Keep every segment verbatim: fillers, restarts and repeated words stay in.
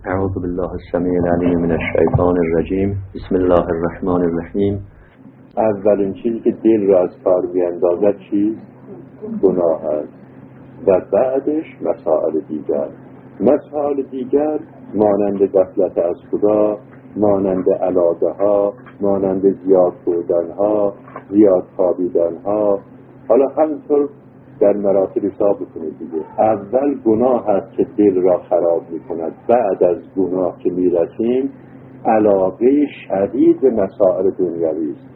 اعوذ بالله السمیع العلیم من الشیطان الرجیم. بسم الله الرحمن الرحیم. اولین چیزی که دل را از کار میاندازد چیست؟ گناه است و بعدش مسائل دیگر. مسائل دیگر مانند غفلت از خدا، مانند علاقه ها، مانند زیاد خوردن ها، زیاد خوابیدن ها. حالا همینطور در مراتب حساب بکنید دیگه. اول گناه هست که دل را خراب میکند، بعد از گناه که میرسیم علاقه شدید به مسائل دنیوی است،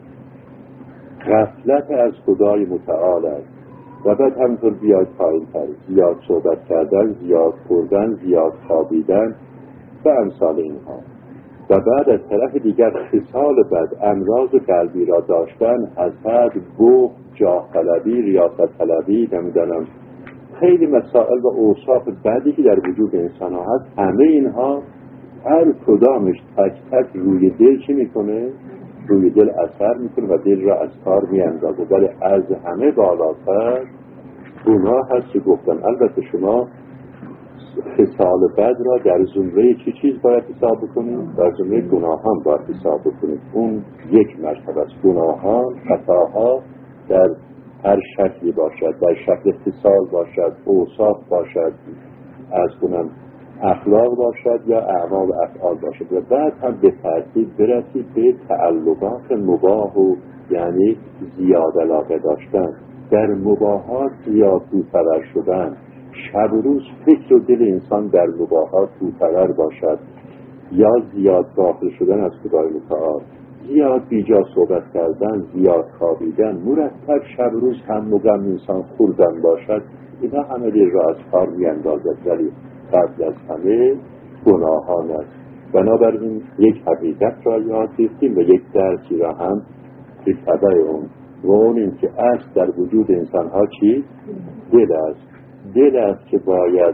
غفلت از خدای متعال است و بعد همینطور بیاد پایین تر، زیاد صحبت کردن، زیاد خوردن، زیاد خوابیدن و امثال اینها. و بعد از طرف دیگر خصال بد، امراض قلبی را داشتن، حسد، بخل، جاه طلبی، ریاست طلبی، نمیدانم خیلی مسائل و اوصاف بدی که در وجود انسان ها هست. همه اینها هر کدامش تک تک روی دل چی میکنه؟ روی دل اثر میکنه و دل را از کار میاندازه. ولی از همه بالاتر گناه هست که گفتن. البته شما خصال بد را در زمره چی چیز باید حساب بکنید؟ در زمره گناهان باید حساب بکنید. اون یک مرتبه است. گناهان، خطاها در هر شکلی باشد، در شکل خصال باشد، اوصاف باشد، از کنم اخلاق باشد یا اعمال و افعال باشد. و بعد هم به ترتیب برسید به تعلقات مباح و یعنی زیاد علاقه داشتن، در مباحات زیاد توفرر شدن. شب و روز فکر و دل انسان در مباحات توفرر باشد یا زیاد داخل شدن از خدای متعال، زیاد بیجا صحبت کردن، زیاد خوابیدن، مرتب شب روز هم و غم انسان خوردن باشد. اینا همه دل را از کار میاندازد. ولی قبل از همه گناهان است. بنابراین یک حقیقت را یاد گرفتیم و یک درسی را هم به تبع اون، و اون این که اصل در وجود انسان ها چی؟ دل است. دل است که باید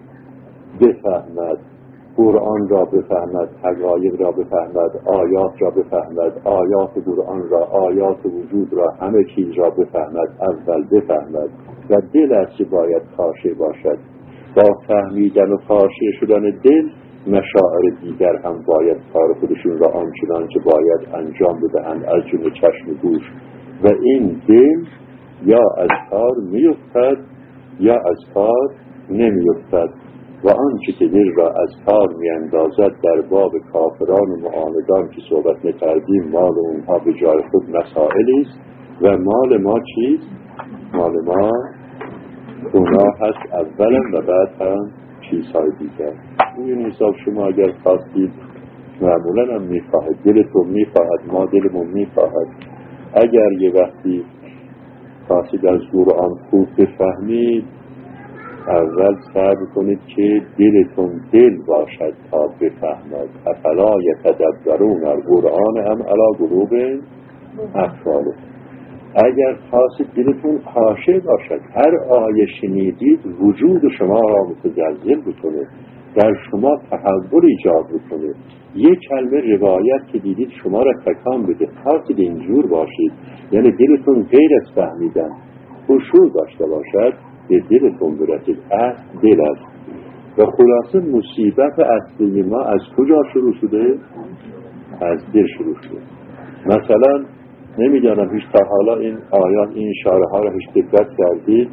بفهمد، قرآن را بفهمد، حقایق را بفهمد، آیات را بفهمد، آیات قرآن را، آیات وجود را، همه چیز را بفهمد. اول بفهمد و دل است که باید خاشع باشد. با فهمیدن و خاشع شدن دل مشاعر دیگر هم باید کار خودشون را آنچنان که باید انجام بدهند، از جمله چشم و گوش. و این دل یا از کار میفتد یا از کار نمیفتد. و آنچه که دل را از کار میاندازد در باب کافران و معاندان که صحبت نکردیم، مال اونها به جای خود مسائلی است و مال ما چیست؟ مال ما گناه هست اولا و بعد هم چیزهای دیگر. این حساب شما اگر خواستید معمولا هم میخواهد، دلتون میخواهد، ما دلمون میخواهد. اگر یه وقتی خواستید از قرآن خوب بفهمید، اول صبر کنید که دلتون دل باشد تا بفهمد. افلا یتدبرون القرآن ام علی قلوب اقفالها. اگر خواستید دلتون خاشع باشد، هر آیه شنیدید وجود شما را متزلزل بکنه، در شما تحول ایجاد بکنه. یک کلمه روایت که دیدید شما را تکان بده، خواستید اینجور باشید، یعنی دلتون غیر از فهمیدن خشوع داشته باشد، به دلتون برسید. اصل دل است. و خلاصه مصیبت اصلی ما از کجا شروع شده؟ از دل شروع شده. مثلا نمیدانم هیچ تا حالا این آیات، این اشاره ها را هیچ دقت کردید؟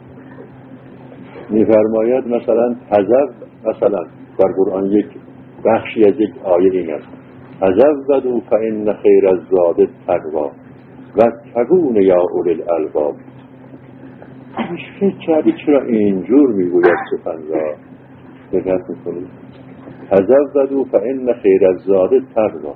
میفرماید مثلا حذف، مثلا در قرآن یک بخشی از یک آیه این است: تزودوا فإن خیر الزاد التقوی واتقون یا اولی الالباب. هیچ فکر کردید چرا اینجور میگوید سخن را؟ دقت میکنید؟ تزودوا فإن خیر الزاد التقوی.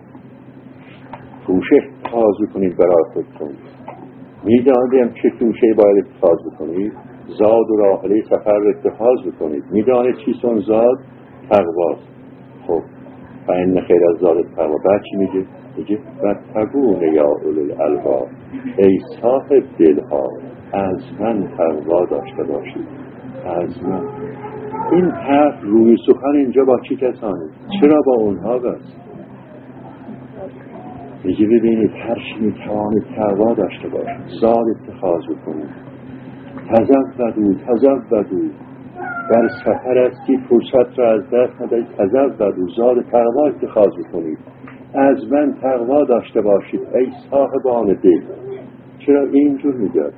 توشه اتخاذ بکنید برای خودتون. میدانید چه توشه باید اتخاذ بکنید؟ زاد و راحله سفر اتخاذ بکنید. میدانید چیستون زاد؟ تقواست. خب فإن خیر الزاد التقوی. بعد چی میگه؟ میگه واتقون یا اولی الالباب. ای صاحب دلها، از من تقوا داشته باشید. از من. این حرف روی سخن اینجا با چی کسانی؟ چرا با اونها بس؟ میگه ببینید هر چی میتوانید تقوا داشته باشید، زاد اتخاذ بکنید. تزودوا تزودوا در سفر هستی، فرصت را از دست ندهید، تزودوا، زاد تقوا اتخاذ کنید، از من تقوا داشته باشید ای صاحبان دل. چرا اینجور میگه؟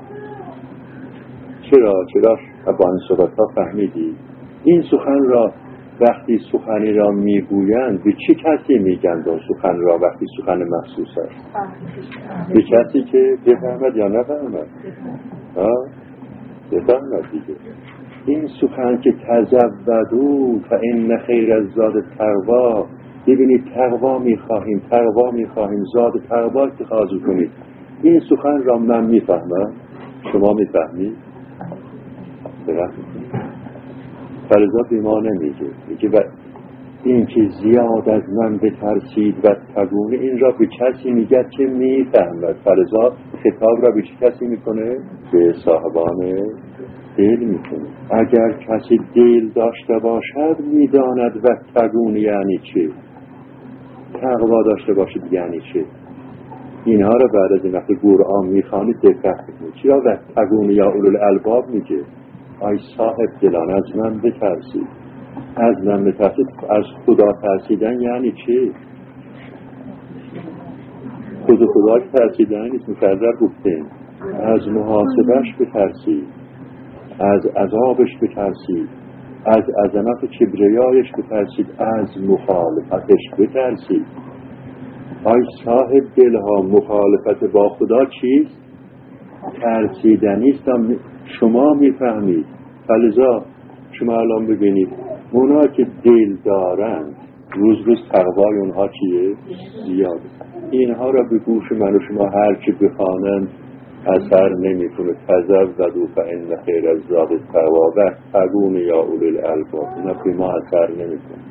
چرا؟ چرا با این صحبت ها فهمیدی؟ این سخن را وقتی سخنی را میگویند به چه کسی میگند اون سخن را وقتی سخن مخصوص است؟ به کسی که بفهمد یا نفهمد؟ بفهمد دیگه. این سخن که تزودوا فان خیر الزاد التقوا، ببینید تقوا میخواهیم، تقوا میخواهیم، زاد تقوا اتخاذ کنید. این سخن را من میفهمم، شما میفهمید؟ درست فرزا به ما نمیگه، میگه و این که زیاد از من بترسید و تگونه، این را به کسی میگه که میفهمد. فرزا خطاب را به چه کسی میکنه؟ به صاحبان دل میکنه. اگر کسی دل داشته باشد میداند و تگونه یعنی چه، تقوا داشته باشد یعنی چه. اینها را بعد از این وقتی قرآن میخوانید دقت کنید. چرا و تگونه یا اولو الالباب میگه؟ ای صاحب دلان از من بترسید. از من بترسید، از خدا ترسیدن یعنی چه؟ خود خدا ترسیدن نیست، مکرر گفتیم. از محاسبش بترسید، از عذابش بترسید، از عظمت کبریایش بترسید، از مخالفتش بترسید. ای صاحب دلها، مخالفت با خدا چیست؟ ترسیدنیست. شما میفهمید. فلذا شما الان ببینید اونا که دل دارند روز روز تقوای اونها چیه؟ زیاد. اینها را به گوش من و شما هر چی بخوانند اثر نمی کنه. تزودوا فان خیر الزاد التقوا واتقون یا اولی الالباب، اینا به ما اثر نمی کنه.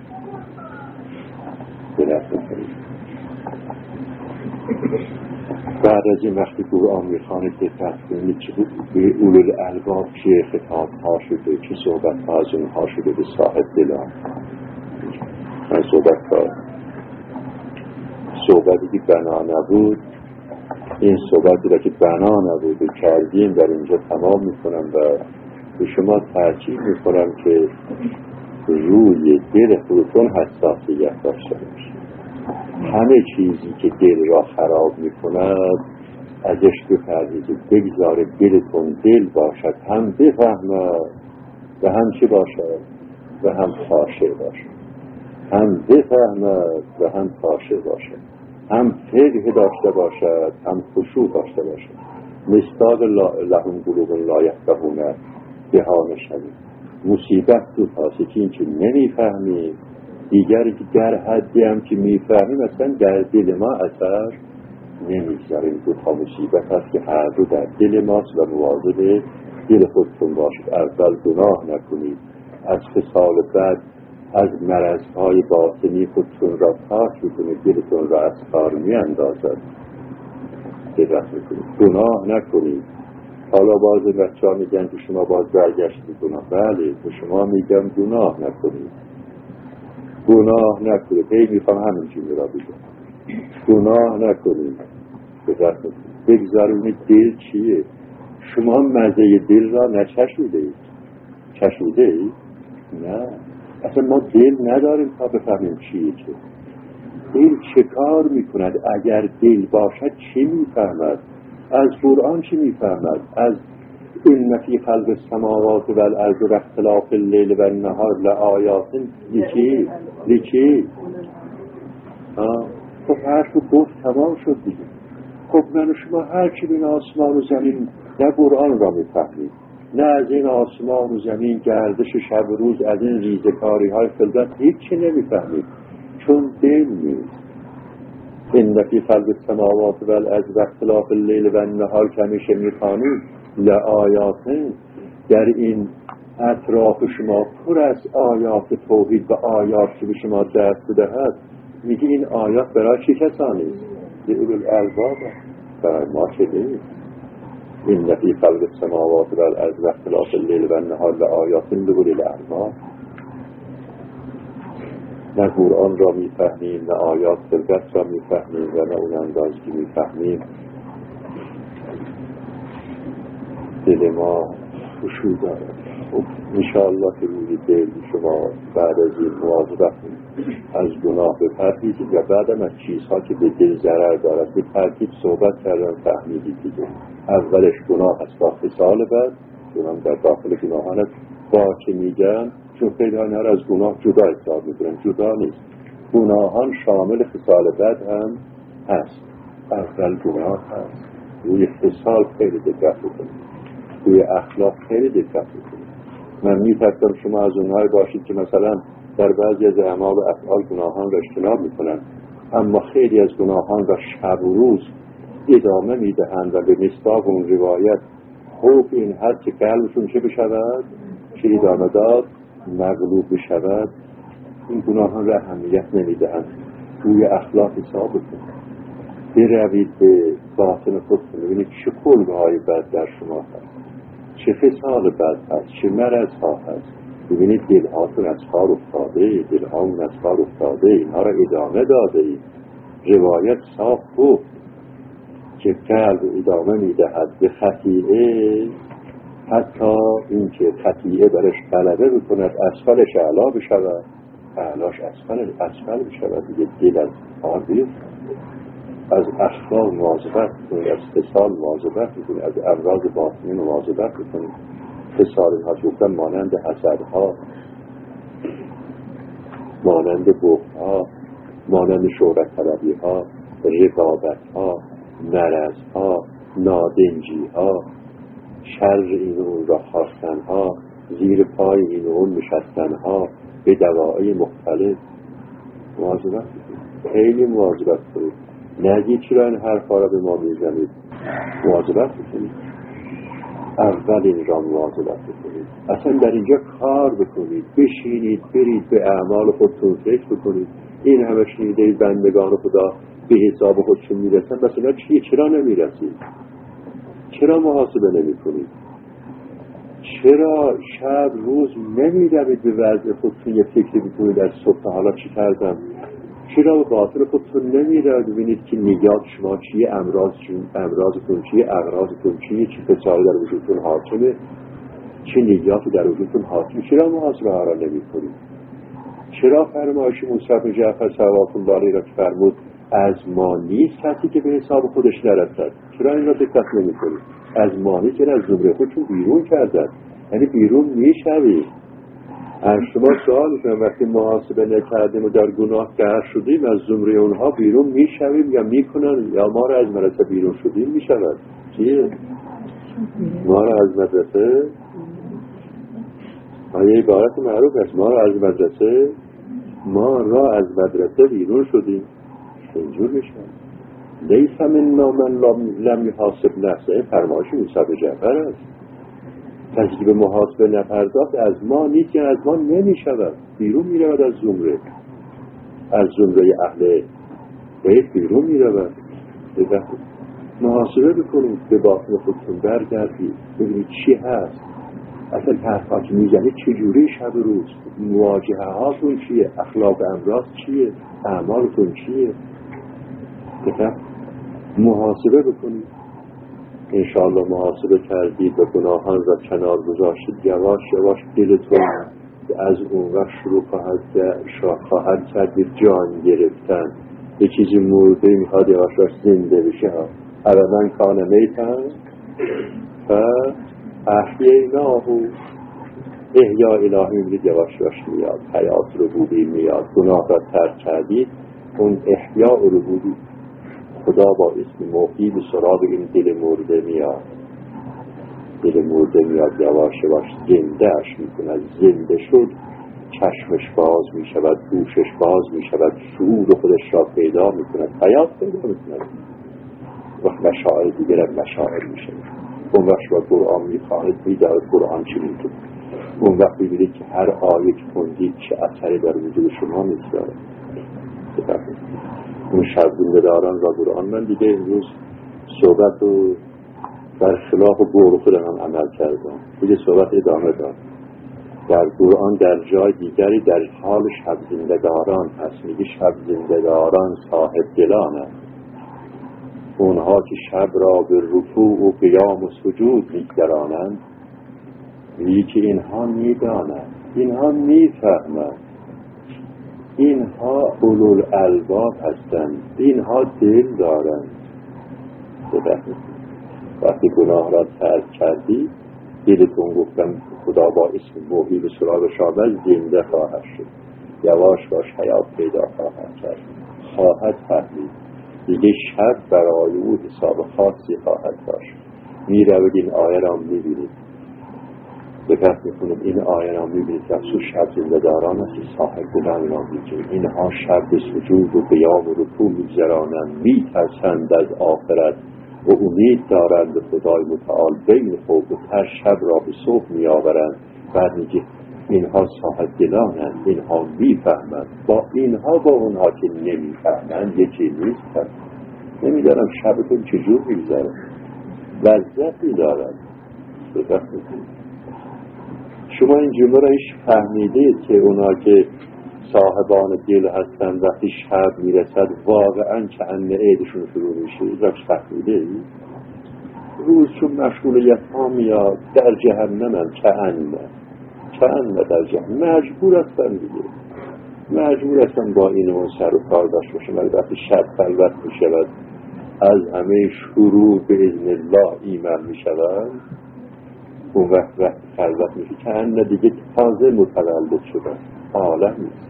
بعد از این وقتی قرآن میخوانید دقت کنید چه به اولو الالباب چه خطاب ها شده، چه صحبت ها از اونها شده به صاحب دلان. من صحبت ها صحبتی که بنا نبود، این صحبتی را که بنا نبود کردیم در اینجا تمام میکنم و به شما تاکید میکنم که روی دل خودتون حساسیت داشته باشید. همه چیزی که دل را خراب میکند ازش بپرهیزید، بگذارید دلتون دل باشد، هم بفهمد و هم چه باشد و هم خاشع باشد، هم بفهمد و هم خاشع باشد، هم فقه داشته باشد هم خشوع داشته باشد. مصداق لهم قلوب لا یفقهون بها نشوید. مصیبت تو تاسی که این که نمیفهمیم، دیگری که در حدی هم که میفهمیم اصلا در دل ما اثر نمیگذاریم. دو تا مصیبت هست که هر دو در دل ماست و مواظب دل خودتون باشید. اول گناه نکنید، از خصال بد، از مرضهای باطنی خودتون را پاک میکنید، دلتون را از کار میاندازد. دقت میکنید، گناه نکنید. حالا باز بچه ها میگن که شما باز برگشتید گناه. بله، به شما میگم گناه نکنید، گناه نکنید. هی میخوام همین چیزی را بگم، گناه نکنید. دقت میکنید، بگذارونید دل چیه. شما مزه دل را نچشوده اید؟ چشوده اید؟ نه، اصلا ما دل نداریم تا بفهمیم چیه. چه دل چه کار میکند؟ اگر دل باشد چی میفهمد؟ از قرآن چی میفهمد؟ از این فی خلق السماوات و الارض و اختلاف اللیل و النهار لآیات لچی؟ لچی؟ خب حرف گفت تمام شد دیگه. خب من و شما هر چی بین آسمان و زمین نه قرآن را میفهمید، نه از این آسمان و زمین گردش شب و روز، از این ریزکاری های خلقت هیچ چی نمیفهمید، چون دل نیست. این فی خلق السماوات و الارض و اختلاف اللیل و النهار که همیشه میخوانید لآیات، در این اطراف شما پر از آیات توحید و آیات که به شما دست بدهد. میگه این آیات برای چه کسانی است؟ به اولو الالباب، برای ما چه نیست. این فی خلق السماوات و الارض و اختلاف اللیل و النهار لآیات لأولی الالباب. نه قرآن را میفهمیم، نه آیات خلقت را میفهمیم و نه اون اندازی که میفهمیم دل ما خشوع دارد. خب انشاءالله که روی دل شما بعد از این مواظبت از گناه بپرهیزید و بعدم از چیزها که به دل ضرر دارد به ترتیب صحبت کردن فهمیدید دیگه. اولش گناه است با خصال بد، چون در داخل گناهان با که میگن، چون خیلی ها از گناه جدا حساب میکنن. جدا نیست، گناهان شامل خصال بد هم هست. اول گناه هست. روی خصال خیلی دقت بکنید، روی اخلاق خیلی دقت بکنید. من می‌فهمم شما از اونهایی باشید که مثلا در بعضی از اعمال و افعال گناهان را اجتناب میکنن، اما خیلی از گناهان را شب و روز ادامه میدهند و به مصداق اون روایت خوب این هر که قلبشون چه بشود، چه ادامه داد، مغلوب بشود، این گناهان را اهمیت نمیدهند. روی اخلاق حساب بکنید، بروید به باطن خودتون ببینید چه خلق‌های بد در شما هست، چه خصال بد هست، چه مرض ها هست. ببینید دلهاتون از کار افتاده، دلهامون از کار افتاده، اینها را ادامه داده اید. روایت صاف گفت که قلب ادامه میدهد به خطیئه، حتی این که خطیئه برش غلبه بکند اسفلش اعلا بشود، اعلاش اسفل اسفل بشود. دیگه دل از کار بیفتد. از اخلاق مواظبت کنید، از خصال مواظبت کنید، از امراض باطنی مواظبت کنید. خصال اینها گفتن مانند حسدها، مانند بخلها، مانند شهرت طلبی ها، رقابت ها، مرض ها، نادنجی ها، شر این و اون را خواستن ها، زیر پای این و اون نشستن ها، به دواعی مختلف مواظبت کنید. خیلی مواظبت کنید. نگید چرا این حرفا را به ما میزنید. مواظبت کنید. اول این را مواظبت کنید. اصلا در اینجا کار بکنید، بشینید، برید به اعمال خودتون فکر بکنید. این همه شنیده بندگان خدا به حساب خودشون میرسن، مثلا چیه؟ چرا نمیرسید؟ چرا محاسبه نمی کنید؟ چرا شب روز نمیدوید به وضع خودتون یه فکر بکنید از صبح حالا چی کردم؟ چرا به باطن خودتون نمیدوید ببینید که نیات شما چیه، امراضتون امراضتون چیه، اغراضتون چیه، چه فسادی در وجودتون حاکمه، چه نیاتی در وجودتون حاکمه؟ چرا محاسبه ها را نمی کنید؟ چرا فرمایش موسی بن جعفر صلوات الله علیه را که فرمود از ما نیست کسی که به حساب خودش نرسد؟ چرا این را دقت نمی کنید؟ از ما نیست که از زمره خودشون بیرون کردن، یعنی بیرون میشوید. از شما سوال میکنم وقتی محاسبه نکردیم و در گناه قرار شدیم از زمره اونها بیرون میشویم یا میکنن، یا ما را از مدرسه بیرون شدیم میشود؟ چیه؟ ما را از مدرسه آیه عبارت معروف است، ما را از مدرسه ما را از مدرسه بیرون شدیم. اینجور میشن لیس منا من لم یحاسب نفسه، فرمایش موسی بن جعفر است. کسی که به محاسبه نپرداخت از ما نیست، از ما نمیشود، بیرون میرود از زمره، از زمره اهل بیت بیرون میرود. محاسبه بکنید، به باطن خودتون برگردید، ببینید چی هست، اصلا حرفا که میزنید چجوری شب روز، مواجهه هاتون چیه، اخلاق امراض چیه، اعمالتون چیه. بکنید محاسبه بکنید. انشاءالله محاسبه کردید و گناهان را کنار گذاشتید، یواش یواش دلتون از اون وقت شروع خواهد کرد خواهد کرد به جان گرفتن. یه چیزی مرده میخواد یواش یواش زنده بشه. اولا کان میتن و احییناه، احیا الهی میرید یواش یواش میاد، حیات ربوبی میاد. گناه را ترک کردید، اون احیا ربوبی خدا با اسم محیی به سراغ این دل مرده میاد. دل مرده میاد یواش یواش زنده اش میکند. زنده شد چشمش باز میشود، گوشش باز میشود، شعور خودش را پیدا میکند، حیات پیدا میکند. وقت مشاعر دیگر مشاعر میشه. اون وقت شما قرآن میخواهید میدارد قرآن چی میکنه. اون وقت ببینید که هر آیه که خوندید چه اثری در وجود شما میگذارد. اون شب زنده‌داران را قرآن، من دیگه امروز صحبت رو در خلاف قول خودم عمل کردم، دیگه صحبت ادامه داد. در قرآن در جای دیگری در حال شب زنده‌داران هست، میگه شب زنده‌داران صاحب دلانند، اونها که شب را به رکوع و قیام و سجود می‌گذرانند. میگه که اینها میدانند، اینها میفهمند، اینها اولو الالباب هستند، اینها دل دارند. وقتی گناه را ترک کردی، دلتون گفتم خدا با اسم محیی به سراغ شامل زنده خواهد شد، یواش باش حیات پیدا خواهد کرد، خواهد فهمید دیگه شب برای او حساب خاصی خواهد داشت. می روید این آیه را می بینید، دقت میکنید این آیه را می بینید که افسوس شب زنده داران است، صاحب بودن را می کنید. اینها شب به سجود و قیام و رکوع می گذرانند، می ترسند از آخرت و امید دارند به خدای متعال، بین خواب و تر شب را به صبح می آورند. بعد میگه اینها صاحب دلانند، اینها می فهمند. با اینها با اونها که نمی فهمند یکی نیست. نمیدارم شبتون چجور میگذره، لذتی دارد. شما این جمله را ایش فهمیدید که اونا که صاحبان دل هستند وقتی شب میرسد واقعا که انه عیدشون شروع میشه؟ ایش فهمیدید؟ روز چون مشغولیت ها میاد در جهنم هم که انه که انه در جهنم مجبور هستن دیگه، مجبور هستن با این اون سر و کار داشت باشه. ولی وقتی شب خلوت میشود از همه شروع به اذن الله ایمن میشود، اون وقت وقت خلوت میشه که انه دیگه تازه متولد شده، عالم نیست.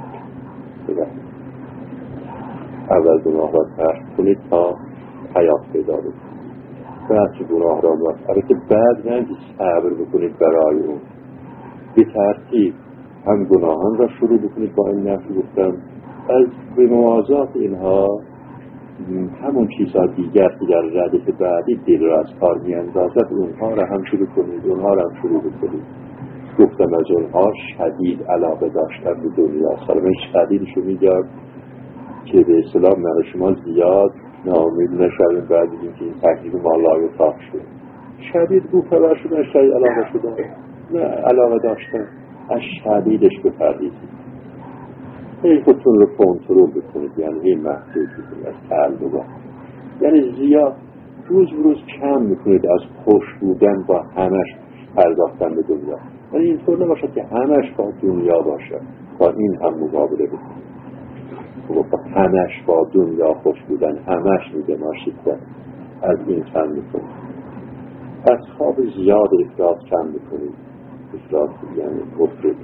اول گناه را ترک کنید تا حیات پیدا بکنید. بعد که گناه را باید البته بعد نگید صبر بکنید برای اون، به ترتیب هم گناهان را شروع بکنید با این نفس گفتم، از به موازات اینها همون چیزها دیگر که در ردف بعدی دل را از کار می اندازد اونها را هم شروع کنید، اونها را هم شروع بکنید. گفتم از اونها شدید علاقه داشتن به دنیا. سلامه شدیدشو میگم که به اصطلاح من شما زیاد ناامید نشویم بعد دیدیم که این تکلیف مالای تاق شد. شدید بوفور شدن، شدید علاقه شدن، نه علاقه داشتن، از شدیدش بپردیزید. این خودتون رو کنترل بکنید، یعنی این محدود بکنید از تعلقا، یعنی زیاد روز روز کم میکنید از خوش بودن با همش پرداختن به دنیا. یعنی اینطور نباشد که همش با دنیا باشد، با این هم مقابله بکنید. با همش با دنیا خوش بودن، همش میگه ماشید از این کم میکنید. از خواب زیاد افراد کم میکنید. افراد یعنی افراد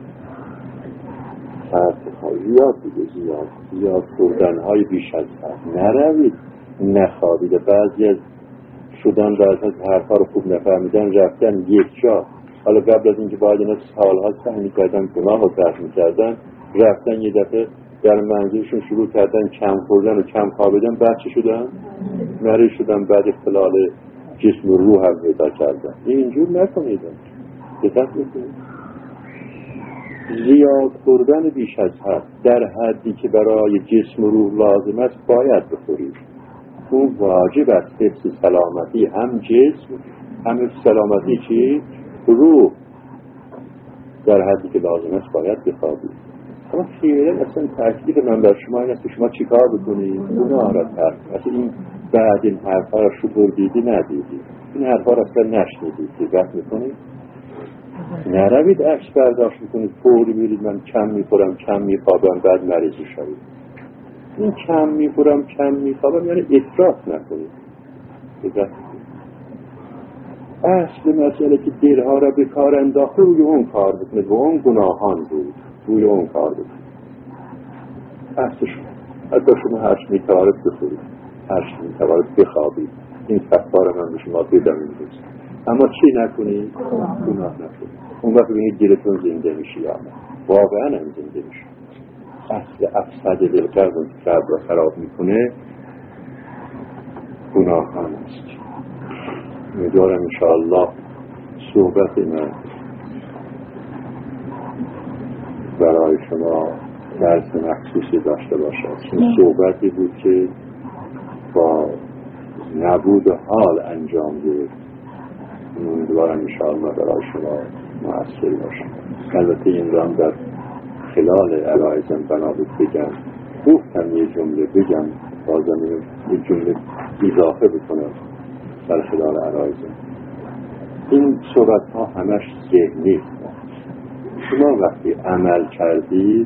سرطهای زیاد دیگه، زیاد زیاد خوردنهای بیش از حد نروید، نخوابید. بعضی از شدن بعضی از حرفا رو خوب نفهمیدن رفتن یک جا، حالا قبل از اینکه باید اینا سالها سعی می‌کردن گناه رو ترک می‌کردن، رفتن یه دفعه در منزلشون شروع کردن کم خوردن و کم خوابیدن، بعد چی شدن؟ مریض شدن، بعد اختلال جسم و روح هم پیدا کردن. اینجور نکنید، دقت بکنید. زیاد خوردن بیش از حد در حدی که برای جسم و روح لازم است باید بخورید. اون واجب است حفظ سلامتی هم جسم هم حفظ سلامتی چی؟ روح. در حدی که لازم است باید بخوابید. اما فعلا اصلا تاکید من بر شما این است که شما چی کار بکنید؟ گناه را ترک. اصلا این بعد این حرفا را شطور دیدی ندیدی، این حرفا را اصلا نشنیدید، دقت میکنید؟ نروید عکس برداشت میکنید فوری میرید من کم میخورم کم میخوابم بعد مریض شوید. این کم میخورم کم میخوابم یعنی افراط نکنید. دقت اصل مسئله که دلها را به کار انداخته روی اون کار بکنید و اون گناهان بود، روی اون کار بکنید. اصل شما حتی شما هشت میتوارد بخورید، هشت میتوارد بخوابید، این کفار من به شما بدم میدوست. اما چی نکنید؟ گناه نکنید. اون وقت ببینید دلتون زنده میشه، یا واقعا هم زنده میشه. اصل افسد دلقلب که قلب را خراب میکنه گناهان است. امیدوارم انشاءالله صحبت من برای شما درس مخصوصی داشته باشد. این صحبتی بود که با نبود حال انجام گرفت. امیدوارم انشاءالله برای شما مؤثر باشه. البته این رام در خلال علایزم بنابود بگم، گفتم یه جمله بگم، بازم یه جمله اضافه بکنم در خلال علایزم. این صحبت ها همش ذهنی است. شما وقتی عمل کردید،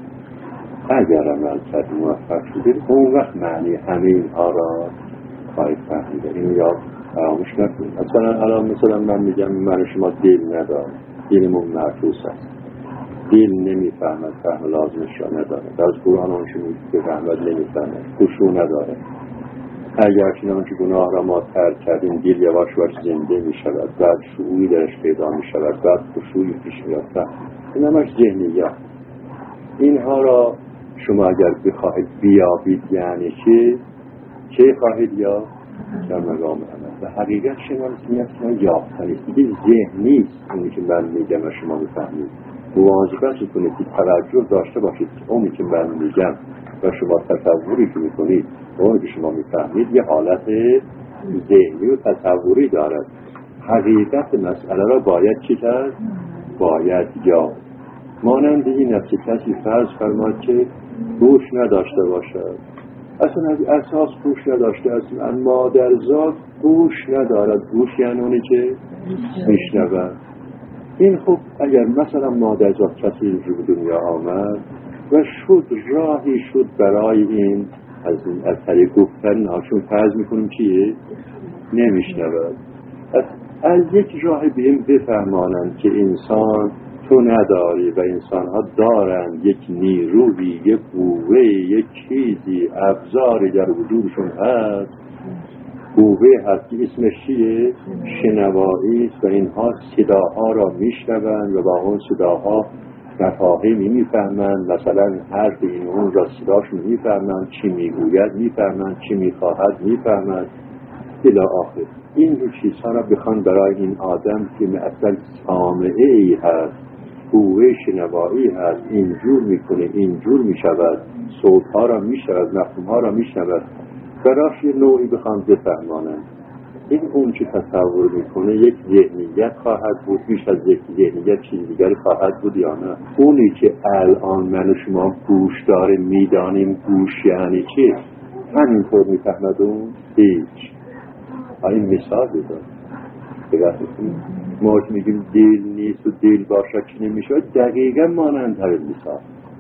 اگر عمل کردید موفق شدید، اون وقت معنی همه اینها را خواهید فهمید. این یاد فراموش نکنید. مثلا الان مثلا من میگم من شما دل ندارم، دلمون معکوس است، دل نمیفهمد، فهم لازمش را نداره، از قرآن آنچه میفهمد نمیفهمد، خشوع نداره. اگر چنانچه گناه را ما ترک کردیم، دل یواش یواش زنده میشود، بعد شعوری درش پیدا میشود، بعد خشوعی پیش میاد. این همش ذهنیات. اینها را شما اگر بخواهید بیابید یعنی چه؟ چه خواهید یافت؟ در مقام عمل. و حقیقت شما نیست یافتنی است، دیگه ذهنی است. اونی که من میگم و شما میفهمید، مواظبت کنید که توجه داشته باشید که اونی که من میگم و شما تصوری که میکنید اونی که شما میفهمید یه حالت ذهنی و تصوری دارد. حقیقت مسئله را باید چی کرد؟ باید یافت. مانند این است که کسی فرض فرماد که گوش نداشته باشد، اصلا از اساس گوش نداشته است، اما در ذات گوش ندارد. گوش یعنی اونی که میشنود. این خب اگر مثلا ما در ذات کسی به دنیا آمد و شد راهی شد برای این از, از طریق گفتن هاشون فرض میکنیم چیه؟ نمیشنود. از, از یک راه بیم بفهمانند که انسان تو نداری و انسان ها دارند یک نیروی، یک قوه، یک چیزی، ابزاری در وجودشون هست. قوه هست که اسمش چیه؟ شنوایی است و اینها صداها را میشنوند و با اون صداها مفاهیمی میفهمند. مثلا حرف این اون را صداشون میفهمند، چی میگوید میفهمند، چی میخواهد میفهمند الی آخر. این دو چیزها را بخوان برای این آدم که اصلا سامعه ای هست، قوه شنوایی هست، اینجور میکنه، اینجور میشود، صوتها را میشود، مفهومها را میشود، براش یه نوعی بخوام بفهمانند. این اون که تصور میکنه یک ذهنیت خواهد بود، بیش از یک ذهنیت چیز دیگری خواهد بود یا نه؟ اونی که الان من و شما گوش داره میدانیم گوش یعنی چی، همینطور میفهمد اون هیچ. این مثال بزن بگردیم ما که میگیم دل نیست و دل باشد که نمیشود، دقیقا مانند همین مثال.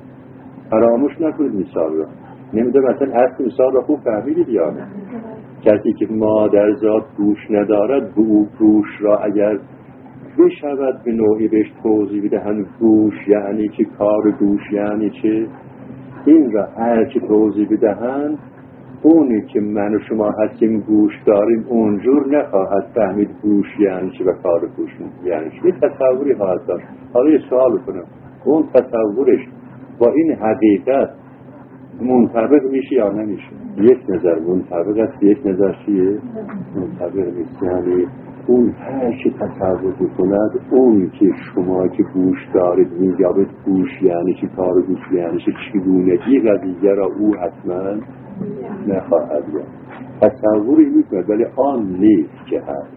فراموش نکنید مثال را. نمیدونم مثلا اصل مثال را خوب فهمیدید یا نه؟ کسی که مادر ذات گوش ندارد، او گوش را اگر بشود به نوعی بهش توضیح بدهند گوش یعنی چه، کار گوش یعنی چه، این را هر چی توضیح بدهند، اونی که من و شما هستیم گوش داریم اونجور نخواهد فهمید گوش یعنی چه و کار گوش یعنی چه. یه تصوری خواهد داشت. حالا یه سوال کنم، اون تصورش با این حقیقت منطبق میشه یا نمیشه؟ یک نظر منطبق است، یک نظر چیه؟ منطبق نیست. یعنی اون هر چی تصور بکند، اون که شما که گوش دارید میگابید گوش یعنی چی، کار گوش یعنی چه، چگونگی قضیه را او حتما نخواهد یا تصوری میکند، ولی آن نیست که هست.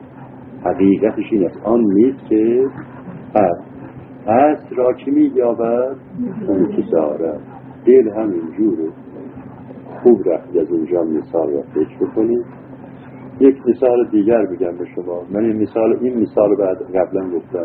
حقیقتش این است، آن نیست که هست. هست را که میگابد اون که دارد. دل همین جوره. خوب رفت از اینجا مثال را فکر بکنید. یک مثال دیگر بگم به شما. من این مثال این مثال بعد قبلا گفتم.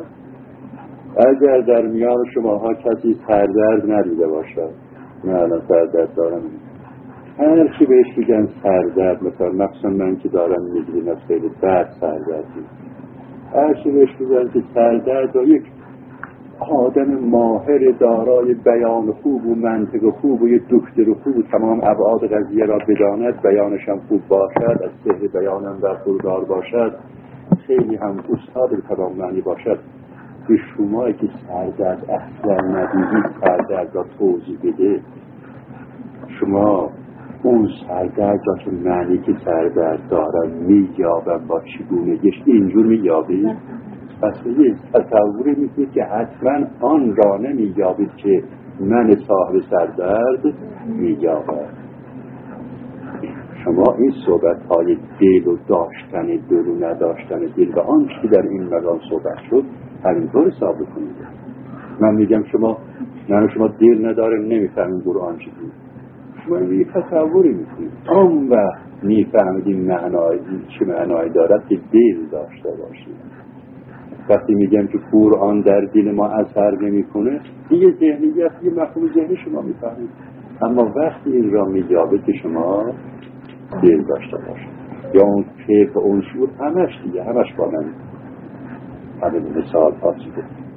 اگر در میان شماها کسی سردرد ندیده باشد، نه الان سردرد دارم، هر چی بهش میگن سردرد، مثلا مخصوصا من که دارم میگیریم از خیلی بد سردردی، هر چی بهش میگن که سردرد، و یک آدم ماهر دارای بیان خوب و منطق خوب و یک دکتر خوب و تمام ابعاد قضیه را بداند، بیانش هم خوب باشد، از سحر بیانم برخوردار باشد، خیلی هم استاد تمام معنی باشد، به شما که سردرد اصلا ندیدید سردرد را توضیح بده، شما اون سردرد را که معنی که سردرد دارد مییابم با چگونگیش اینجور مییابید؟ پس یه تصوری میکنید که حتما آن را نمییابید که من صاحب سردرد مییابم. شما این صحبت های دل و داشتن دل و نداشتن دل و آنچه که در این مقام صحبت شد همینطور حساب کنید. من میگم شما من شما دل نداره نمیفهمید قرآن چی بود. شما یه تصوری میکنید آن وقت میفهمید معنای چه معنای دارد که دل داشته باشید. وقتی میگم که قرآن در دل ما اثر نمیکنه دیگه ذهنیت یه مفهوم ذهنی شما میفهمید، اما وقتی این را میجابه که شما دل داشته باشید یا اون کیف و اون شعور همش دیگه همش با من همه مثال پاسیده